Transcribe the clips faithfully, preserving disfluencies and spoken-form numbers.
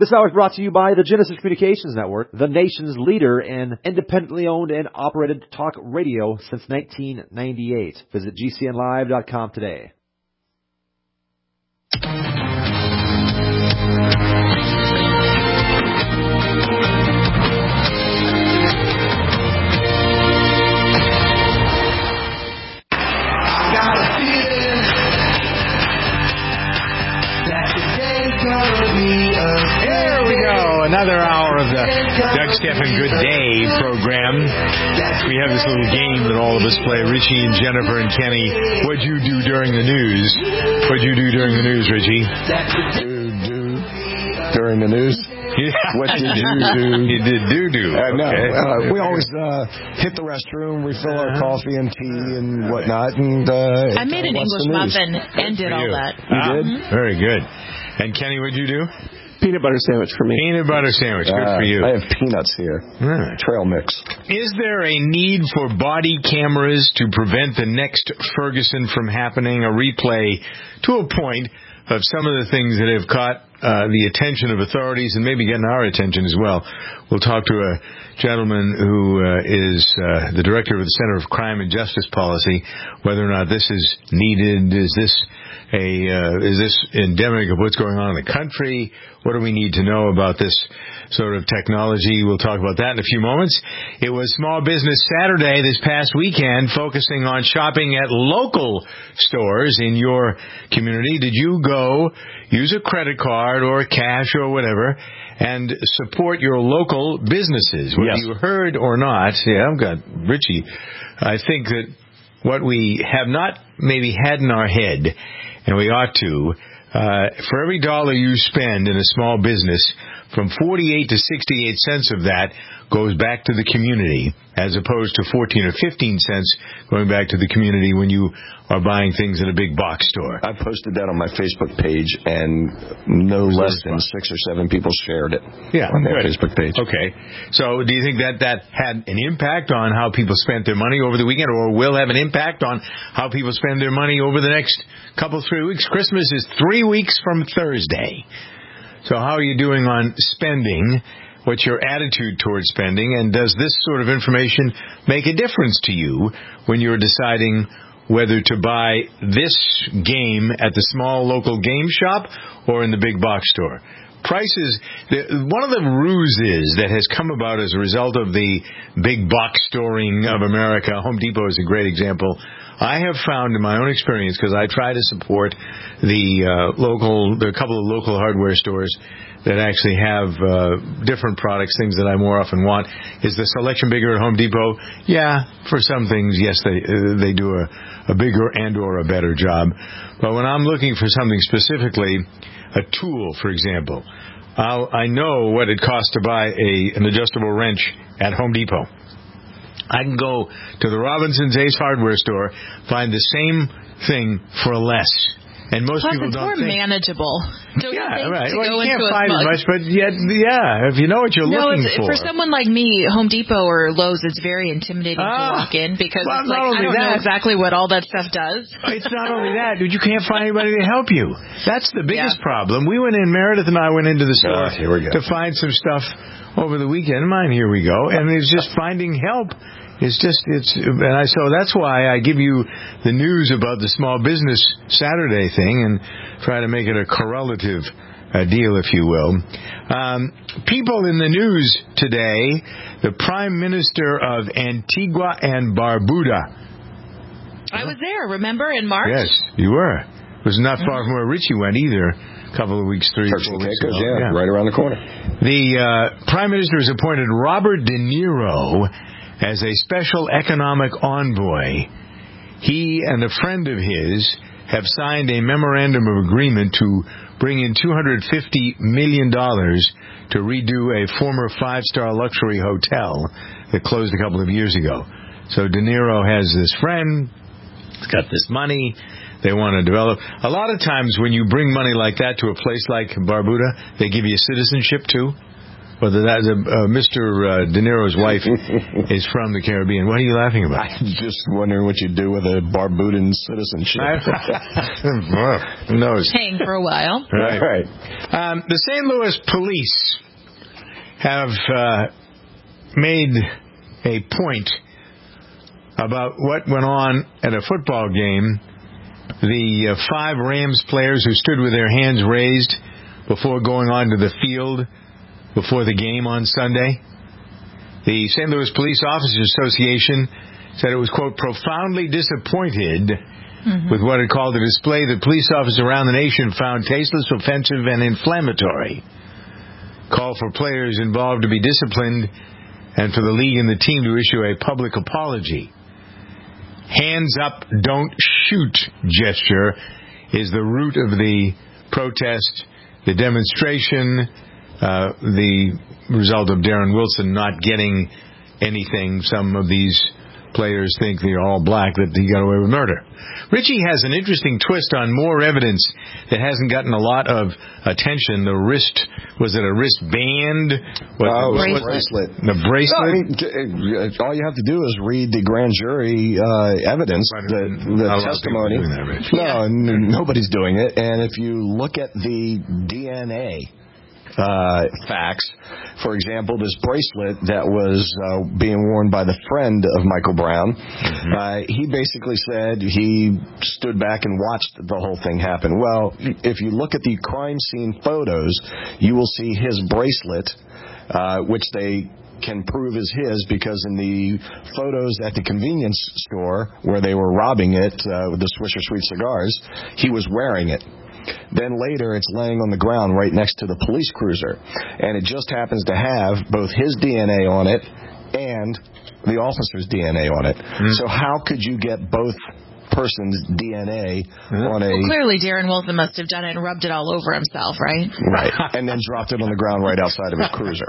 This hour is brought to you by the Genesis Communications Network, the nation's leader in independently owned and operated talk radio since nineteen ninety-eight. Visit G C N live dot com today. Here we go, another hour of the Doug Stephan Good Day program. We have this little game that all of us play. Richie and Jennifer and Kenny, what'd you do during the news? What'd you do during the news, Richie? Do, do, during the news? Yeah. What did you do? You did do-do. Uh, no, okay. uh, we always uh, hit the restroom, refill our coffee and tea and whatnot. And uh, I made an English muffin and did all that. You ah, did? Mm-hmm. Very good. And Kenny, what'd you do? Peanut butter sandwich for me. Peanut butter sandwich. Good uh, for you. I have peanuts here. Hmm. Trail mix. Is there a need for body cameras to prevent the next Ferguson from happening? A replay to a point of some of the things that have caught uh, the attention of authorities and maybe getting our attention as well. We'll talk to a gentleman who uh, is uh, the director of the Center of Crime and Justice Policy, whether or not this is needed. Is this a uh, is this endemic of what's going on in the country? What do we need to know about this sort of technology? We'll talk about that in a few moments. It was Small Business Saturday this past weekend, focusing on shopping at local stores in your community. Did you go use a credit card or cash or whatever and support your local businesses? Whether Yes. you heard or not, yeah, I've got Richie. I think that what we have not maybe had in our head, and we ought to, uh, for every dollar you spend in a small business, from forty-eight to sixty-eight cents of that goes back to the community, as opposed to fourteen or fifteen cents going back to the community when you are buying things at a big box store. I posted that on my Facebook page, and no less than six or seven people shared it Yeah, on their good. Facebook page. Okay. So do you think that that had an impact on how people spent their money over the weekend, or will have an impact on how people spend their money over the next couple, three weeks? Christmas is three weeks from Thursday. So how are you doing on spending? What's your attitude towards spending? And does this sort of information make a difference to you when you're deciding whether to buy this game at the small local game shop or in the big box store? Prices, one of the ruses that has come about as a result of the big box storing of America, Home Depot is a great example. I have found in my own experience, because I try to support the uh, local, the couple of local hardware stores that actually have uh, different products, things that I more often want. Is the selection bigger at Home Depot? Yeah, for some things, yes, they uh, they do a, a bigger and or a better job. But when I'm looking for something specifically, a tool, for example, I'll, I know what it costs to buy a an adjustable wrench at Home Depot. I can go to the Robinson's Ace Hardware store, find the same thing for less. And most Plus, people it's don't more think. manageable. Don't Yeah, you think, right. to Well, go you can't into a find small- as much, but yet, yeah, if you know what you're no, looking it's, for. for someone like me, Home Depot or Lowe's, it's very intimidating Ah, to walk in because well, it's like, not only I don't know that- exactly what all that stuff does. It's not only that, dude. You can't find anybody to help you. That's the biggest Yeah. problem. We went in, Meredith and I went into the store Ah, here we go. to find some stuff over the weekend. Mine, here we go. And it's just finding help. It's just, it's, and I, so that's why I give you the news about the Small Business Saturday thing and try to make it a correlative uh, deal, if you will. Um, people in the news today, the Prime Minister of Antigua and Barbuda. I was there, remember, in March? Yes, you were. It was not far from where Richie went either. A couple of weeks, three, Turks four and weeks Caicos, ago. yeah, right around the corner. The uh, Prime Minister has appointed Robert De Niro as a special economic envoy. He and a friend of his have signed a memorandum of agreement to bring in two hundred fifty million dollars to redo a former five-star luxury hotel that closed a couple of years ago. So De Niro has this friend, he's got this money, they want to develop. A lot of times when you bring money like that to a place like Barbuda, they give you citizenship too. whether that's a, uh, Mister Uh, De Niro's wife is from the Caribbean. What are you laughing about? I'm just wondering what you do with a Barbudan citizenship. Well, who knows? Hang for a while. Right. Right. Um, the Saint Louis police have uh, made a point about what went on at a football game. The uh, five Rams players who stood with their hands raised before going onto the field before the game on Sunday. The Saint Louis Police Officers Association said it was, quote, profoundly disappointed mm-hmm. with what it called a display that police officers around the nation found tasteless, offensive, and inflammatory. Call for players involved to be disciplined and for the league and the team to issue a public apology. Hands up, don't shoot gesture is the root of the protest, the demonstration, uh, the result of Darren Wilson not getting anything. Some of these players think they're all black, that he got away with murder. Richie has an interesting twist on more evidence that hasn't gotten a lot of attention. The wrist, was it a wristband? What, uh, what, bracelet. The bracelet? No, I mean, all you have to do is read the grand jury uh, evidence, the, the testimony. That, no, n- nobody's doing it. And if you look at the D N A Uh, facts. For example, this bracelet that was uh, being worn by the friend of Michael Brown, mm-hmm. uh, he basically said he stood back and watched the whole thing happen. Well, if you look at the crime scene photos, you will see his bracelet, uh, which they can prove is his, because in the photos at the convenience store where they were robbing it uh, with the Swisher Sweet cigars, he was wearing it. Then later, it's laying on the ground right next to the police cruiser. And it just happens to have both his D N A on it and the officer's D N A on it. Mm. So how could you get both person's D N A mm. on a... Well, clearly Darren Wilson must have done it and rubbed it all over himself, right? Right. And then dropped it on the ground right outside of his cruiser.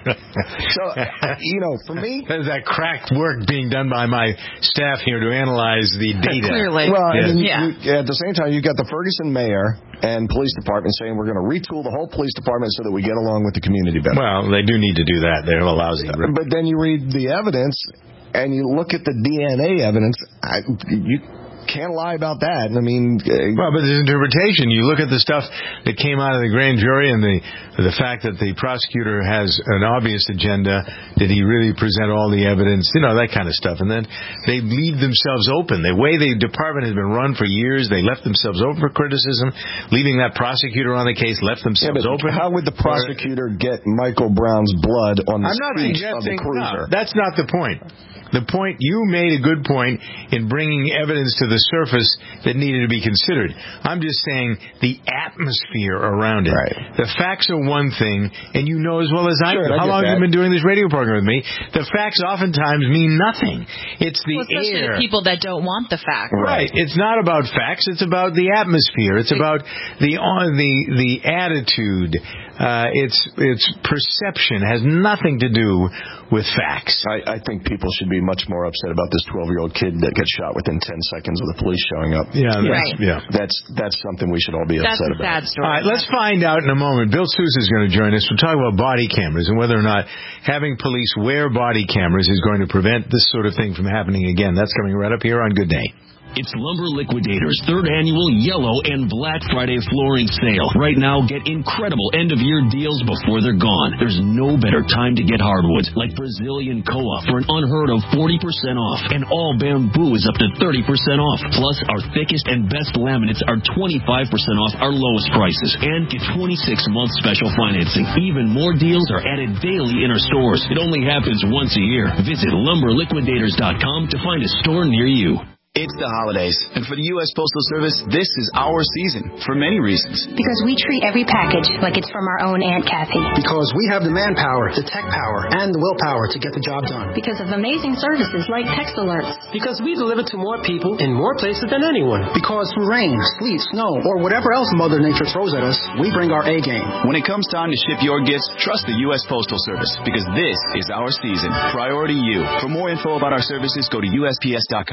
So, you know, for me... There's that cracked work being done by my staff here to analyze the data. Clearly. Well, yes. and then yeah. you, at the same time, you've got the Ferguson mayor and police department saying we're going to retool the whole police department so that we get along with the community better. Well, they do need to do that. They're a lousy. But then you read the evidence and you look at the D N A evidence, I, you can't lie about that. I mean... Uh, well, but there's interpretation. You look at the stuff that came out of the grand jury and the the fact that the prosecutor has an obvious agenda. Did he really present all the evidence? You know, that kind of stuff. And then they leave themselves open. The way the department has been run for years, they left themselves open for criticism. Leaving that prosecutor on the case left themselves yeah, open. How would the prosecutor get Michael Brown's blood on the I'm not streets of the cruiser? No, that's not the point. The point, you made a good point in bringing evidence to the surface that needed to be considered. I'm just saying the atmosphere around it. Right. The facts are one thing, and you know as well as I sure, do. I How long that. have you been doing this radio program with me? The facts oftentimes mean nothing. It's the well, especially air. the people that don't want the facts. Right. It's not about facts. It's about the atmosphere. It's about the on the the attitude. Uh, it's it's perception. It has nothing to do with facts. I, I think people should be much more upset about this twelve-year-old kid that gets shot within ten seconds of the police showing up. Yeah, that's, right. yeah. That's that's something we should all be that's upset a about. Sad story. All right, let's find out in a moment. Bill Sousa is going to join us. We'll talk about body cameras and whether or not having police wear body cameras is going to prevent this sort of thing from happening again. That's coming right up here on Good Day. It's Lumber Liquidators' third annual Yellow and Black Friday flooring sale. Right now, get incredible end-of-year deals before they're gone. There's no better time to get hardwoods, like Brazilian Koa for an unheard of forty percent off. And all bamboo is up to thirty percent off. Plus, our thickest and best laminates are twenty-five percent off our lowest prices. And get twenty-six month special financing. Even more deals are added daily in our stores. It only happens once a year. Visit lumber liquidators dot com to find a store near you. It's the holidays, and for the U S Postal Service, this is our season, for many reasons. Because we treat every package like it's from our own Aunt Kathy. Because we have the manpower, the tech power, and the willpower to get the job done. Because of amazing services like text alerts. Because we deliver to more people in more places than anyone. Because through rain, sleet, snow, or whatever else Mother Nature throws at us, we bring our A game. When it comes time to ship your gifts, trust the U S Postal Service, because this is our season. Priority U. For more info about our services, go to U S P S dot com.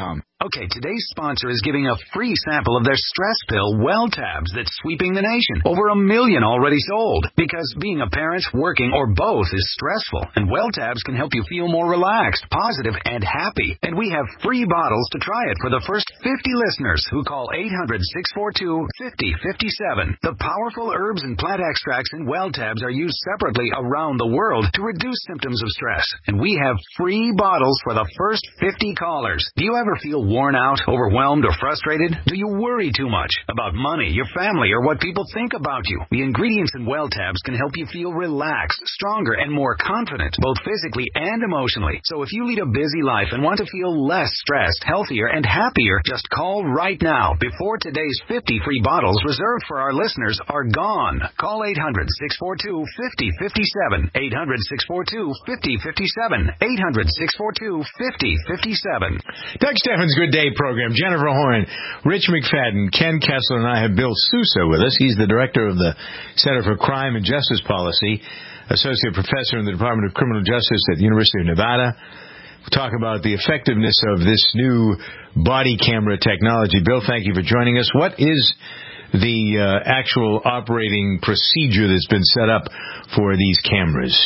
Okay, today's sponsor is giving a free sample of their stress pill, Well Tabs, that's sweeping the nation. Over a million already sold. Because being a parent, working, or both is stressful, and Well Tabs can help you feel more relaxed, positive, and happy. And we have free bottles to try it for the first fifty listeners who call eight hundred, six four two, five oh five seven. The powerful herbs and plant extracts in Well Tabs are used separately around the world to reduce symptoms of stress. And we have free bottles for the first fifty callers. Do you ever feel worn out, overwhelmed, or frustrated? Do you worry too much about money, your family, or what people think about you? The ingredients in Well Tabs can help you feel relaxed, stronger, and more confident, both physically and emotionally. So if you lead a busy life and want to feel less stressed, healthier, and happier, just call right now before today's fifty free bottles reserved for our listeners are gone. Call eight hundred, six four two, five oh five seven. eight hundred, six four two, five oh five seven. eight hundred, six four two, five oh five seven. Doug Steffens' Good Day program. Jennifer Horn, Rich McFadden, Ken Kessler, and I have Bill Sousa with us. He's the director of the Center for Crime and Justice Policy, associate professor in the Department of Criminal Justice at the University of Nevada. We'll talk about the effectiveness of this new body camera technology. Bill, thank you for joining us. What is the uh, actual operating procedure that's been set up for these cameras?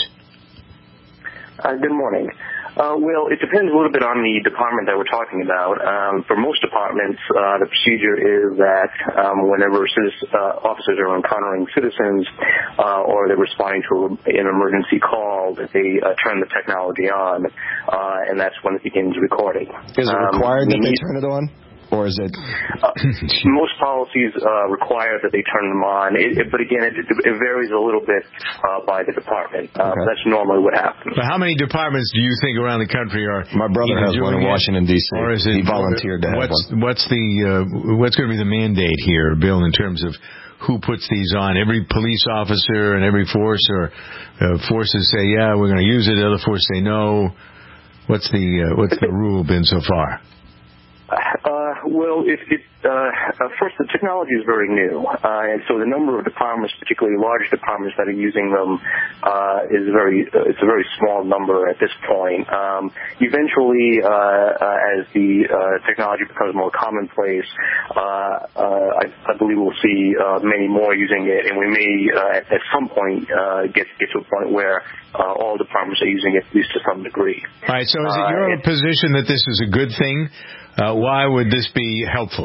Uh, good morning. Uh, well, it depends a little bit on the department that we're talking about. Um, for most departments, uh, the procedure is that um, whenever citizen, uh, officers are encountering citizens uh, or they're responding to an emergency call, that they uh, turn the technology on, uh, and that's when it begins recording. Is it required um, that they turn it on? Or is it? Uh, most policies uh, require that they turn them on, it, it, but again, it, it varies a little bit uh, by the department. Uh, okay. That's normally what happens. But how many departments do you think around the country are? My brother has one in Washington D C Or is it? He volunteered to have what's, one. What's the uh, what's going to be the mandate here, Bill, in terms of who puts these on? Every police officer and every force, or uh, forces say, yeah, we're going to use it. Other forces say no. What's the uh, what's the rule been so far? Uh, well, it, it, uh, uh, first, the technology is very new, uh, and so the number of departments, particularly large departments that are using them, uh, is very, uh, it's a very small number at this point. Um, eventually, uh, uh, as the uh, technology becomes more commonplace, uh, uh, I, I believe we'll see uh, many more using it, and we may, uh, at, at some point, uh, get get to a point where uh, all departments are using it, at least to some degree. All right. So, is it your uh, position that this is a good thing? Uh, why would this be helpful?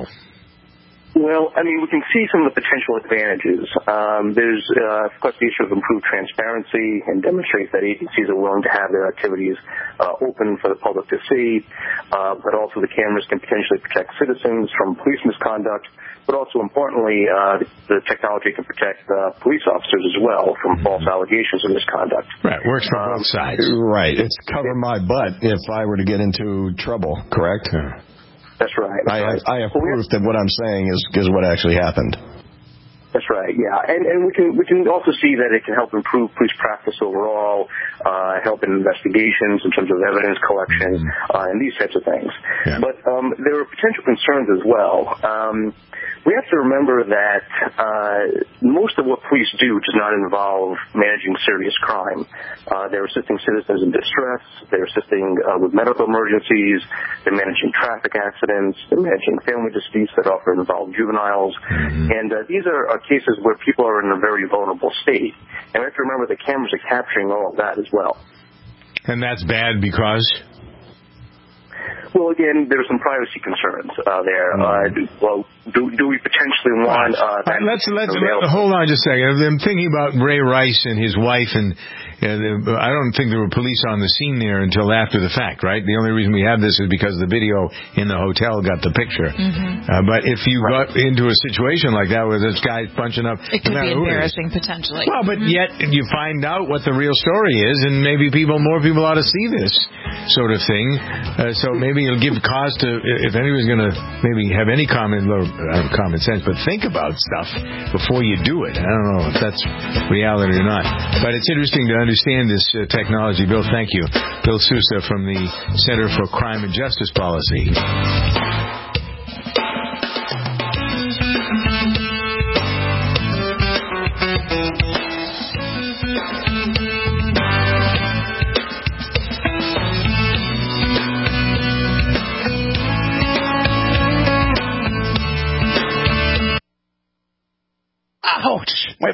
Well, I mean, we can see some of the potential advantages. Um, there's, uh, of course, the issue of improved transparency and demonstrates that agencies are willing to have their activities uh, open for the public to see. Uh, but also the cameras can potentially protect citizens from police misconduct. But also importantly, uh, the technology can protect uh, police officers as well from mm-hmm. false allegations of misconduct. Right, works for um, both sides. Right, it's cover my butt if I were to get into trouble, correct? Yeah. That's right. That's I, right. Have, I have proof that what I'm saying is, is what actually happened. That's right, yeah. And, and we can we can also see that it can help improve police practice overall, uh, help in investigations in terms of evidence collection, uh, and these types of things. Yeah. But um, there are potential concerns as well. Um, we have to remember that uh, most of what police do does not involve managing serious crime. Uh, they're assisting citizens in distress. They're assisting uh, with medical emergencies. They're managing traffic accidents. They're managing family disputes that often involve juveniles. Mm-hmm. And uh, these are, are cases where people are in a very vulnerable state. And we have to remember the cameras are capturing all of that as well. And that's bad because? Well, again, there's some privacy concerns uh, there. Uh, do, well, do, do we potentially want uh, that? Let's let's let, hold on just a second. I'm thinking about Ray Rice and his wife, and uh, I don't think there were police on the scene there until after the fact, right? The only reason we have this is because the video in the hotel got the picture. Mm-hmm. Uh, but if you right. got into a situation like that where this guy's punching up, it could be embarrassing potentially. Well, but mm-hmm. yet you find out what the real story is, and maybe people, more people ought to see this sort of thing. Uh, so maybe it'll give cause to, if anyone's going to maybe have any common, uh, common sense, but think about stuff before you do it. I don't know if that's reality or not. But it's interesting to understand this uh, technology. Bill, thank you. Bill Sousa from the Center for Crime and Justice Policy.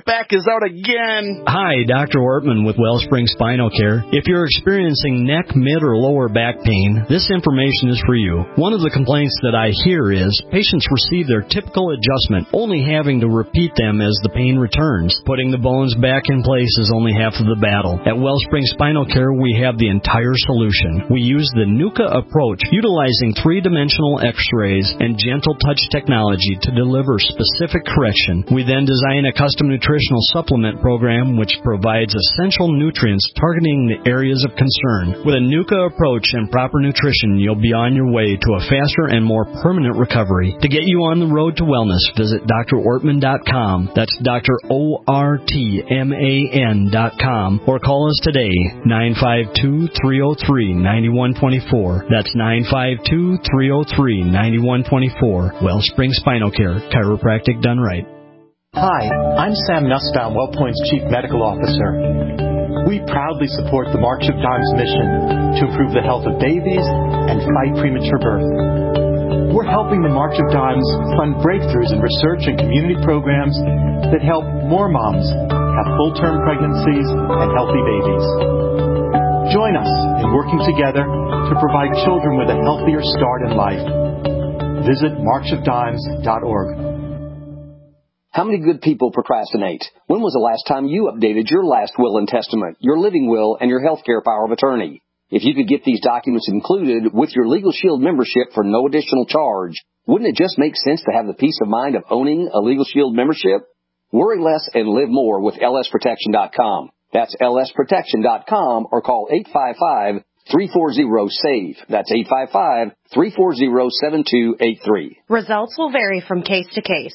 My back is out again. Hi, Doctor Ortman with Wellspring Spinal Care. If you're experiencing neck, mid, or lower back pain, this information is for you. One of the complaints that I hear is patients receive their typical adjustment, only having to repeat them as the pain returns. Putting the bones back in place is only half of the battle. At Wellspring Spinal Care, we have the entire solution. We use the NUCA approach, utilizing three-dimensional x-rays and gentle touch technology to deliver specific correction. We then design a custom nutritional supplement program which provides essential nutrients targeting the areas of concern. With a NUCA approach and proper nutrition, you'll be on your way to a faster and more permanent recovery. To get you on the road to wellness, visit D R Ortman dot com. That's Doctor O R T M A N dot com. Or call us today, nine five two, three oh three, nine one two four. That's nine five two, three oh three, nine one two four. Wellspring Spinal Care, chiropractic done right. Hi, I'm Sam Nussbaum, WellPoint's Chief Medical Officer. We proudly support the March of Dimes mission to improve the health of babies and fight premature birth. We're helping the March of Dimes fund breakthroughs in research and community programs that help more moms have full-term pregnancies and healthy babies. Join us in working together to provide children with a healthier start in life. Visit march of dimes dot org. How many good people procrastinate? When was the last time you updated your last will and testament, your living will, and your healthcare power of attorney? If you could get these documents included with your Legal Shield membership for no additional charge, wouldn't it just make sense to have the peace of mind of owning a Legal Shield membership? Worry less and live more with L S protection dot com. That's L S protection dot com or call eight five five, three four zero, S A V E. That's eight five five, three four zero, seven two eight three. Results will vary from case to case.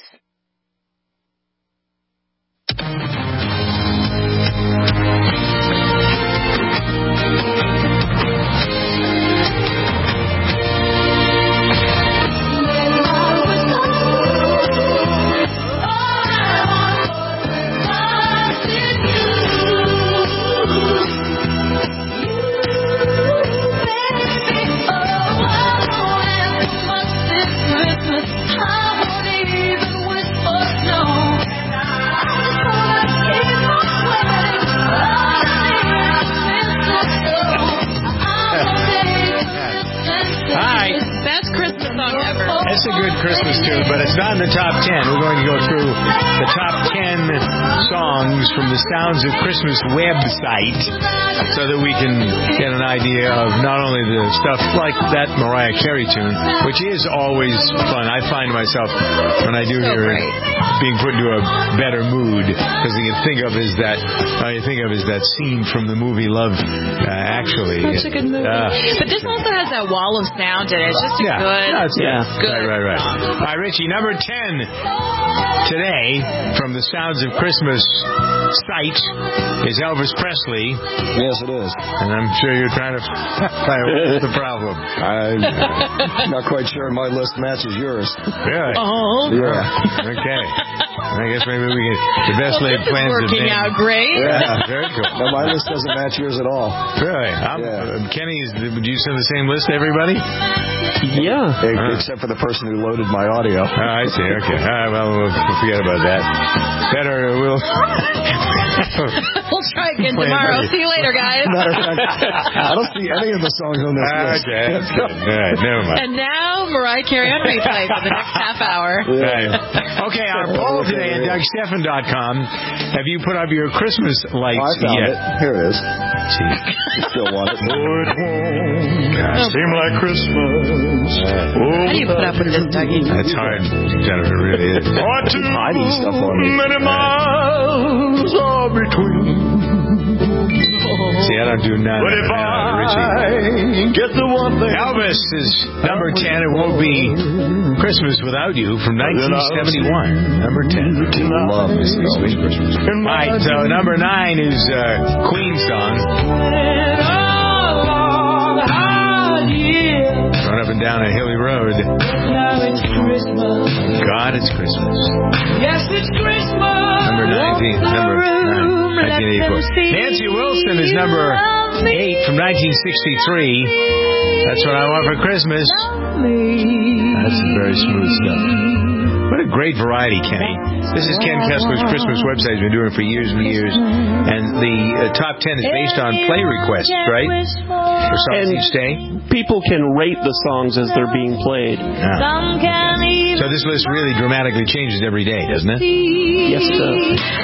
It's a good Christmas tune, but it's not in the top ten. We're going to go through the top ten songs from the Sounds of Christmas website so that we can get an idea of not only the stuff like that Mariah Carey tune, which is always fun. I find myself, when I do so hear it, being put into a better mood, because all you think of is that, all you think of is that scene from the movie Love uh, Actually. Such a good movie. Uh, but this also has that wall of sound in it. It's just a yeah, good, no, it's yeah. good. Right, right, right. All right, Richie, number ten today from the Sounds of Christmas site is Elvis Presley. Yes, it is. And I'm sure you're trying to find out what's the problem. I'm not quite sure my list matches yours. Really? Oh. Yeah. Okay. I guess maybe we can, the best laid plans of working out great. Yeah, very cool. No, my list doesn't match yours at all. Really? I'm, yeah. uh, Kenny, is, would you send the same list to everybody? Yeah. Uh, Except for the person who loaded my audio. Oh, I see. Okay. All right, well, we'll forget about that. Better, we'll... we'll try again tomorrow. See you later, guys. I don't see any of the songs on this list. Okay, that's good. All right, never mind. And now, Mariah Carey on replay for the next half hour. Yeah. Right. Okay, our poll today at Doug Stephan dot com. Have you put up your Christmas lights oh, I found yet? It. Here it is. See. You still want it? Oh, it won't seem like Christmas. Uh, How do you put up with this, Dougie? That's hard, Jennifer, really is. Or too hiding stuff on me. Many miles are between. See, I don't do none. But if I get the one thing. Elvis is number ten. It won't be Christmas Without You from nineteen seventy-one. Number ten. Love this sweet Christmas. All right, so number nine is uh, Queen's song. Run up and down a hilly road. God, it's Christmas. Yes, it's Christmas. Number nineteen. Number nine. nineteen eighty-four. Nancy Wilson is number eight from nineteen sixty-three. That's What I Want for Christmas. That's some very smooth stuff. What a great variety, Kenny. This is Ken Kessler's Christmas website. He's been doing it for years and years. And the uh, top ten is based on play requests, right? For songs each day. People can rate the songs as they're being played. Yeah. So this list really dramatically changes every day, doesn't it? Yes, it does.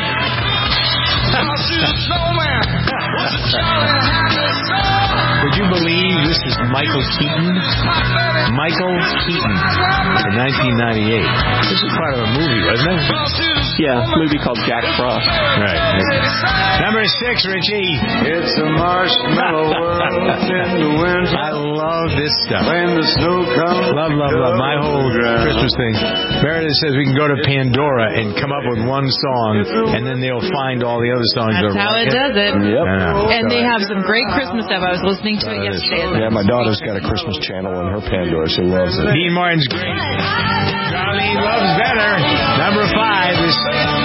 Would you believe this is Michael Keaton? Michael Keaton in nineteen ninety-eight. This was part of a movie, wasn't it? Yeah, a movie called Jack Frost. Right. Number six, Richie. It's a marshmallow world in the winter. I love this stuff. When the snow comes. Love, love, love. My whole Christmas thing. Meredith says we can go to Pandora and come up with one song, and then they'll find all the other songs. That's how it does it. Yep. And they have some great Christmas stuff. I was listening to it yesterday. Yeah, my daughter's got a Christmas channel on her Pandora. She loves it. Dean Martin's great. Charlie loves better. Number five is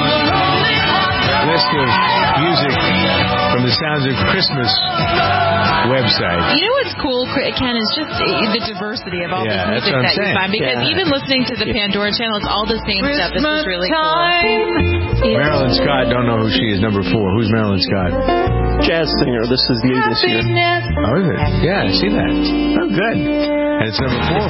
list of music from the Sounds of Christmas website. You know what's cool, Ken, is just the diversity of all yeah, this music that you find. Because yeah. even listening to the Pandora channel, it's all the same stuff. This is really cool. Marilyn Scott, don't know who she is. Number four. Who's Marilyn Scott? Jazz singer. This is new this year. Oh, is it? Yeah, I see that. Oh, good. And it's number four.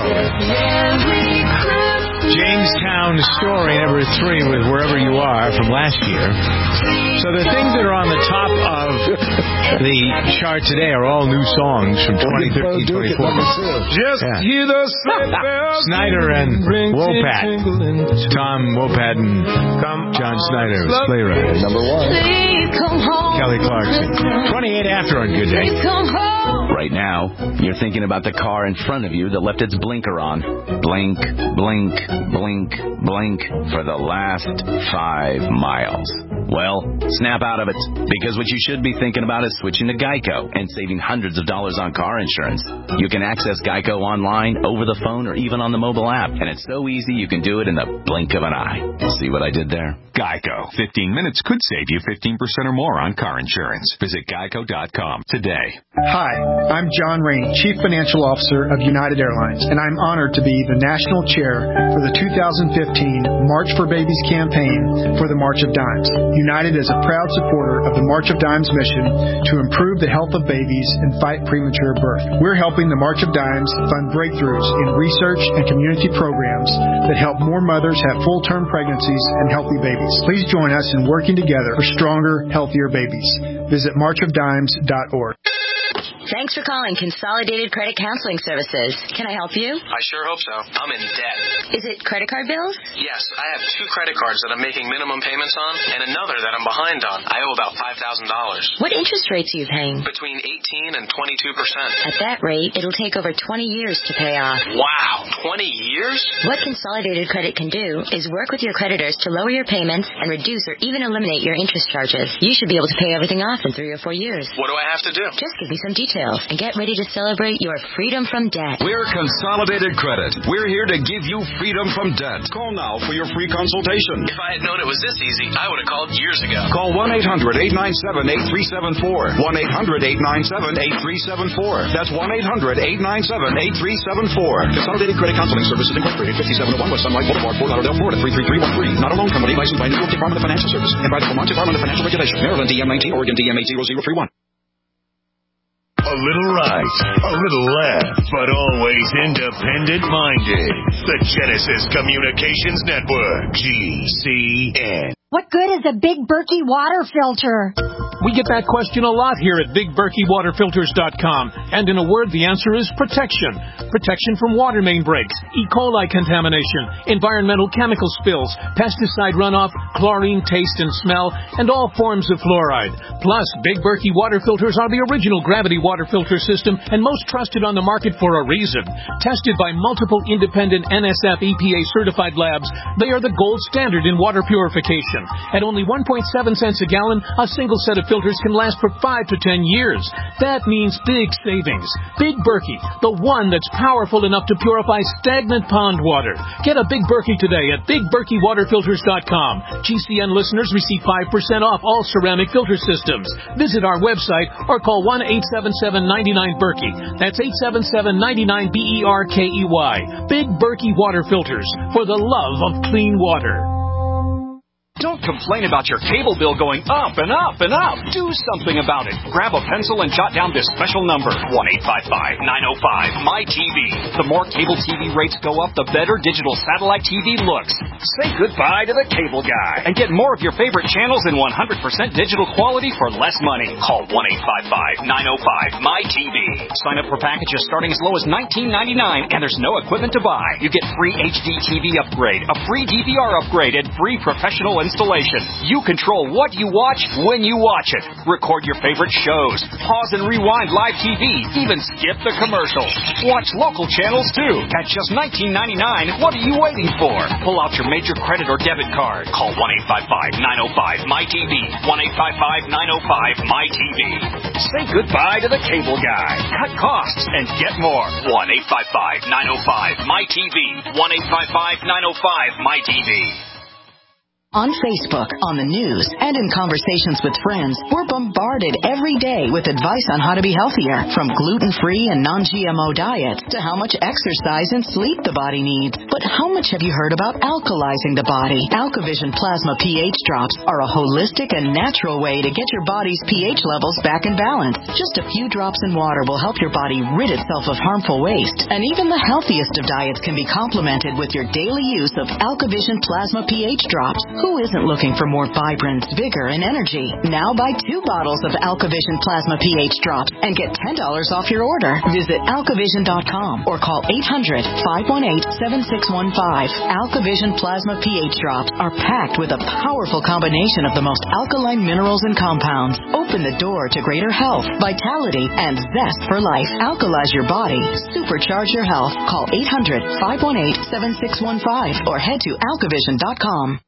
Jamestown Story, number three, with Wherever You Are from last year. So the things that are on the top of the chart today are all new songs from twenty thirteen twenty-fourteen. Just yeah. hear the sleigh bells. Snyder and Wopat. Tom Wopat and John Snyder, sleigh ride. Number one. Kelly Clarkson. twenty-eight after on Good Day. Right now, you're thinking about the car in front of you that left its blinker on. Blink, blink, blink, blink for the last five miles. Well, snap out of it, because what you should be thinking about is switching to Geico and saving hundreds of dollars on car insurance. You can access Geico online, over the phone, or even on the mobile app, and it's so easy you can do it in the blink of an eye. See what I did there? Geico. fifteen minutes could save you fifteen percent or more on car insurance. Visit geico dot com today. Hi, I'm John Rainey, Chief Financial Officer of United Airlines, and I'm honored to be the National Chair for the two thousand fifteen March for Babies campaign for the March of Dimes. United is a proud supporter of the March of Dimes mission to improve the health of babies and fight premature birth. We're helping the March of Dimes fund breakthroughs in research and community programs that help more mothers have full-term pregnancies and healthy babies. Please join us in working together for stronger, healthier babies. Visit march of dimes dot org. Thanks for calling Consolidated Credit Counseling Services. Can I help you? I sure hope so. I'm in debt. Is it credit card bills? Yes, I have two credit cards that I'm making minimum payments on and another that I'm behind on. I owe about five thousand dollars. What interest rates are you paying? Between eighteen and twenty-two percent. At that rate, it'll take over twenty years to pay off. Wow, twenty years? What Consolidated Credit can do is work with your creditors to lower your payments and reduce or even eliminate your interest charges. You should be able to pay everything off in three or four years. What do I have to do? Just give me some details and get ready to celebrate your freedom from debt. We're Consolidated Credit. We're here to give you freedom from debt. Call now for your free consultation. If I had known it was this easy, I would have called years ago. Call one eight hundred eight nine seven eight three seven four. one eight hundred eight nine seven eight three seven four. That's one eight hundred eight nine seven eight three seven four. Consolidated Credit Counseling Services Incorporated, fifty-seven oh one West Sunlight Boulevard, Fort Lauderdale, Florida, three three three one three. Not a loan company licensed by New York Department of Financial Services and by the Vermont Department of Financial Regulation. Maryland D M nineteen, Oregon D M eight zero zero three one. A little right, a little left, but always independent-minded. The Genesis Communications Network, G C N. What good is a Big Berkey water filter? We get that question a lot here at big berkey water filters dot com. And in a word, the answer is protection. Protection from water main breaks, E. coli contamination, environmental chemical spills, pesticide runoff, chlorine taste and smell, and all forms of fluoride. Plus, Big Berkey water filters are the original gravity water filter system and most trusted on the market for a reason. Tested by multiple independent N S F E P A certified labs, they are the gold standard in water purification. At only one point seven cents a gallon, a single set of filters can last for five to ten years. That means big savings. Big Berkey, the one that's powerful enough to purify stagnant pond water. Get a Big Berkey today at big berkey water filters dot com. G C N listeners receive five percent off all ceramic filter systems. Visit our website or call one eight seven seven, nine nine, Berkey. That's eight seven seven, nine nine, B E R K E Y. Big Berkey Water Filters, for the love of clean water. Don't complain about your cable bill going up and up and up. Do something about it. Grab a pencil and jot down this special number, one eight five five, nine oh five, M Y T V. The more cable T V rates go up, the better digital satellite T V looks. Say goodbye to the cable guy and get more of your favorite channels in one hundred percent digital quality for less money. Call one eight five five, nine oh five, M Y T V. Sign up for packages starting as low as nineteen ninety-nine, and there's no equipment to buy. You get free H D T V upgrade, a free D V R upgrade, and free professional installation. You control what you watch when you watch it. Record your favorite shows. Pause and rewind live T V. Even skip the commercials. Watch local channels too. At just nineteen ninety-nine, what are you waiting for? Pull out your major credit or debit card. Call one eight five five, nine oh five, M Y T V. one eight five five, nine oh five, M Y T V. Say goodbye to the cable guy. Cut costs and get more. one eight five five, nine oh five, M Y T V. one eight five five, nine oh five, M Y T V. On Facebook, on the news, and in conversations with friends, we're bombarded every day with advice on how to be healthier, from gluten-free and non G M O diets to how much exercise and sleep the body needs. But how much have you heard about alkalizing the body? AlkaVision Plasma pH drops are a holistic and natural way to get your body's pH levels back in balance. Just a few drops in water will help your body rid itself of harmful waste. And even the healthiest of diets can be complemented with your daily use of AlkaVision Plasma pH drops. Who isn't looking for more vibrance, vigor, and energy? Now buy two bottles of AlkaVision Plasma pH drops and get ten dollars off your order. Visit alkavision dot com or call eight hundred, five one eight, seven six one five. AlkaVision Plasma pH drops are packed with a powerful combination of the most alkaline minerals and compounds. Open the door to greater health, vitality, and zest for life. Alkalize your body. Supercharge your health. Call eight hundred, five one eight, seven six one five or head to alkavision dot com.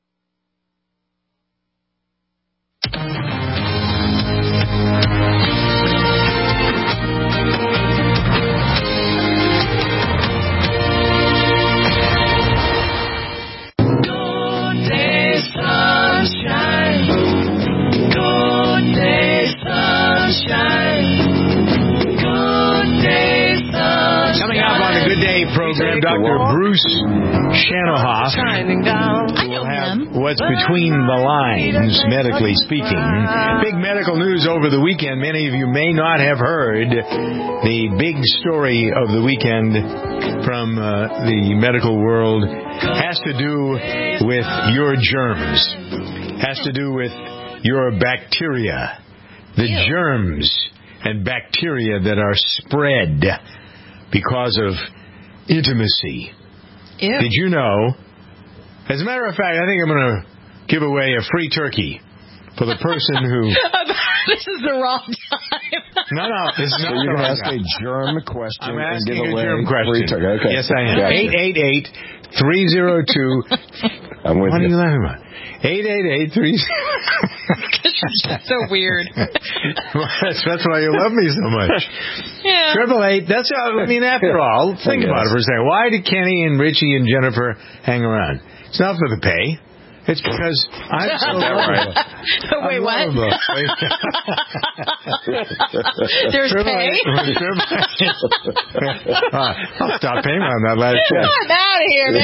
Program, Doctor Bruce Shanohoff will have what's between the lines, medically speaking. Big medical news over the weekend. Many of you may not have heard the big story of the weekend from uh, the medical world. Has to do with your germs. Has to do with your bacteria. The Ew. germs and bacteria that are spread because of intimacy. Ew. Did you know? As a matter of fact, I think I'm going to give away a free turkey for the person who... This is the wrong time. No, no. This is so not you're going to ask time. a germ question I'm and asking give a away germ question. Free turkey. Okay. Yes, I am. Gotcha. eight eight eight, three oh two I'm with what you. are you laughing about? eight eight eight, three That's so weird. that's, that's why you love me so much. Yeah. Triple eight. That's how, I mean, after all, think about it for a second. Why did Kenny and Richie and Jennifer hang around? It's not for the pay. It's because I'm so lovable. Wait, I'm what? There's Triple pay? eight, uh, I'll stop paying on that last check. I'm out of here,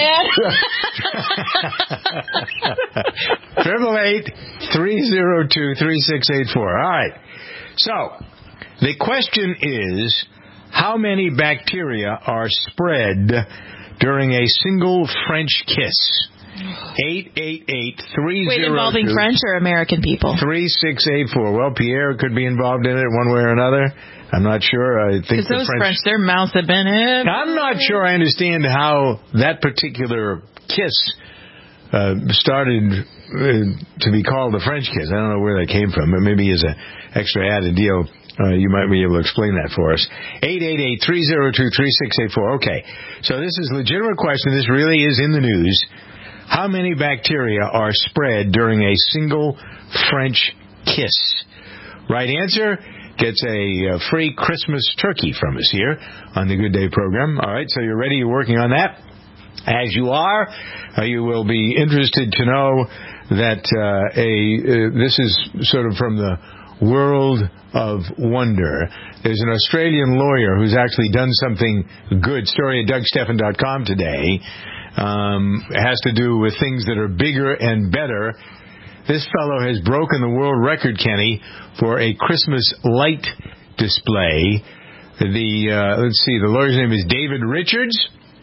man. Triple eight, three oh two, three six eight four. All right. So, the question is, how many bacteria are spread during a single French kiss? eight eight eight, three oh two, Wait, involving French or American people? three six eight four. Well, Pierre could be involved in it one way or another. I'm not sure. I think Because the those French, French, their mouths have been in. I'm not sure I understand how that particular kiss uh, started uh, to be called the French kiss. I don't know where that came from, but maybe as an extra added deal, uh, you might be able to explain that for us. eight eight eight, three oh two, three six eight four. Okay, so this is a legitimate question. This really is in the news. How many bacteria are spread during a single French kiss? right answer gets a uh, free Christmas turkey from us here on the Good Day program. All right, so you're ready. You're working on that. As you are, uh, you will be interested to know that uh, a uh, this is sort of from the world of wonder. There's an Australian lawyer who's actually done something good. Story at Doug Stephan dot com today. Um, has to do with things that are bigger and better. This fellow has broken the world record, Kenny, for a Christmas light display. The uh, let's see, the lawyer's name is David Richards.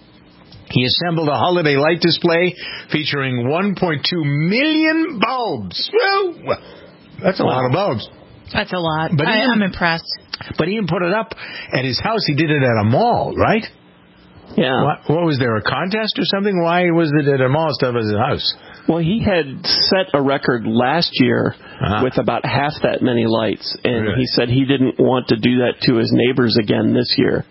He assembled a holiday light display featuring one point two million bulbs. Well, that's a lot of bulbs. That's a lot. But I, even, I'm impressed. But he didn't put it up at his house. He did it at a mall, right? Yeah. What, what was there, a contest or something? Why was it at a mall instead of at his house? Well, he had set a record last year uh-huh. with about half that many lights, and really? he said he didn't want to do that to his neighbors again this year.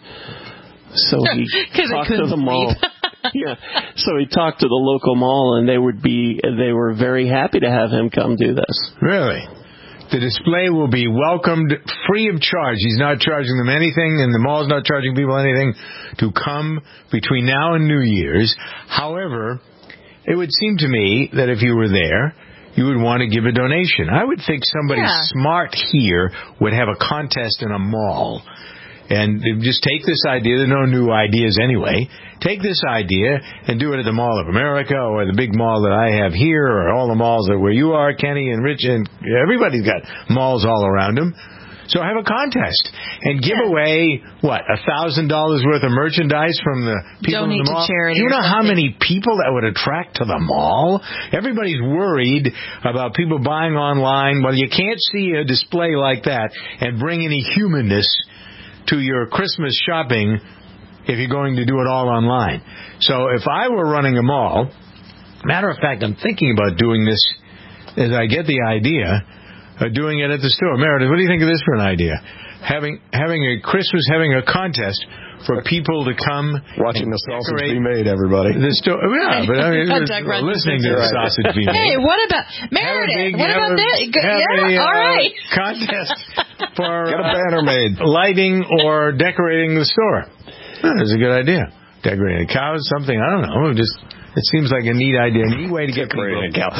So he talked to the mall. yeah. So he talked to the local mall, and they would be they were very happy to have him come do this. Really? The display will be welcomed free of charge. He's not charging them anything, and the mall's not charging people anything to come between now and New Year's. However, it would seem to me that if you were there, you would want to give a donation. I would think somebody yeah. smart here would have a contest in a mall. And just take this idea. There are no new ideas anyway. Take this idea and do it at the Mall of America or the big mall that I have here or all the malls that where you are, Kenny and Rich, and everybody's got malls all around them. So have a contest and give yeah. away, what, a thousand dollars worth of merchandise from the people Donate in the mall? To charity. Do you know how many people that would attract to the mall? Everybody's worried about people buying online. Well, you can't see a display like that and bring any humanness to your Christmas shopping if you're going to do it all online. So if I were running a mall, matter of fact, I'm thinking about doing this as I get the idea of doing it at the store. Meredith, what do you think of this for an idea? Having having a Christmas, having a contest for people to come watching the sausage be made, everybody. The store, yeah, but I mean, listening to the sausage be made. Hey, what about Meredith? Big, what about a, that? Yeah, a, all right. Uh, contest for get a banner made, uh, lighting or decorating the store. Oh, that's a good idea. Decorating a cow, something I don't know. Just it seems like a neat idea, a neat way to get decorating a cow.